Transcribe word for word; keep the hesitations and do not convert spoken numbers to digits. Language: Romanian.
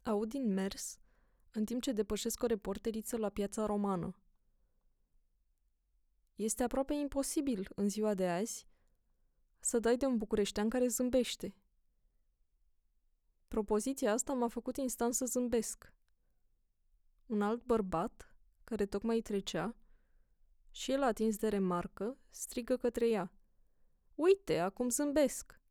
Aud din mers, în timp ce depășesc o reporteriță la Piața Romană. Este aproape imposibil, în ziua de azi, să dai de un bucureștean care zâmbește. Propoziția asta m-a făcut instant să zâmbesc. Un alt bărbat, care tocmai trecea, și el atins de remarcă, strigă către ea. Uite, acum zâmbesc!